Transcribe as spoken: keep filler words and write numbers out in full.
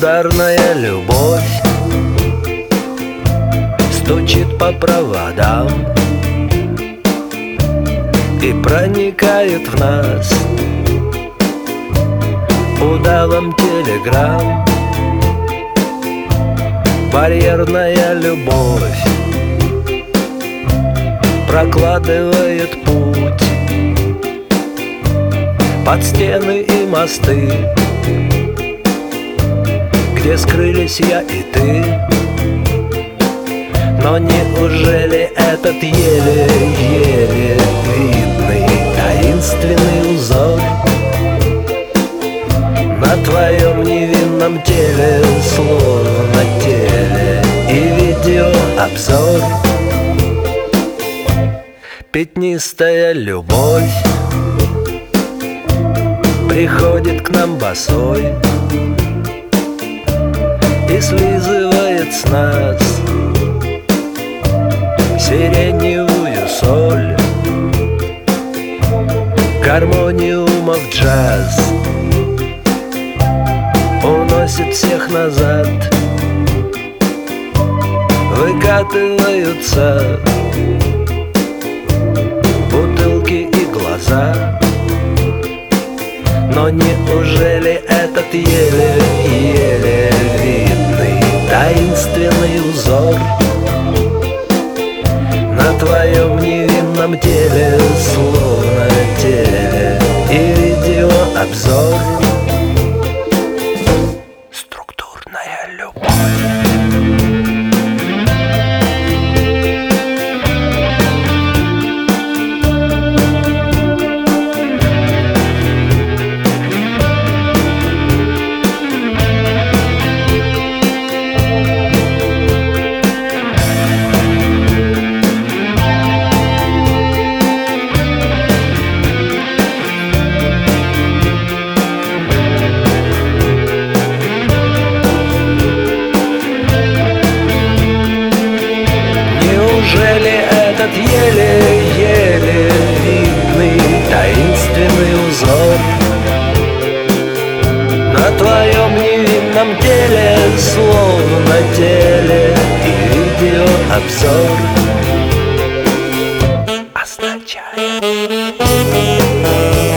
Ударная любовь стучит по проводам и проникает в нас удавом телеграмм. Барьерная любовь прокладывает путь под стены и мосты, где скрылись я и ты. Но неужели этот еле-еле видный таинственный узор на твоем невинном теле, словно теле и видеообзор? Пятнистая любовь приходит к нам босой и слизывает с нас сиреневую соль гармониумов джаз. Уносит всех назад, выкатываются бутылки и глаза. Но неужели этот еле-еле видный таинственный узор на твоем невинном теле, словно теле и видеообзор? Структурная любовь. Неужели этот еле-еле видный таинственный узор на твоем невинном теле, словно теле и видеообзор означает?